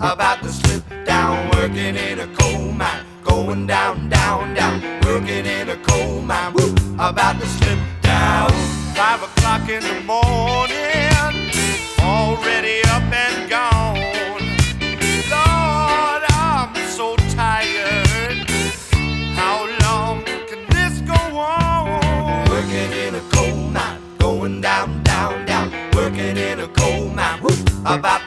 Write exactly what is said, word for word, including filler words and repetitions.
about to slip down, working in a coal mine, going down, down, down, working in a coal mine, woo, about to slip down. Five o'clock in the morning, already up and gone. Lord, I'm so tired. How long can this go on? Working in a coal mine, going down, down, down, working in a coal mine, woo, about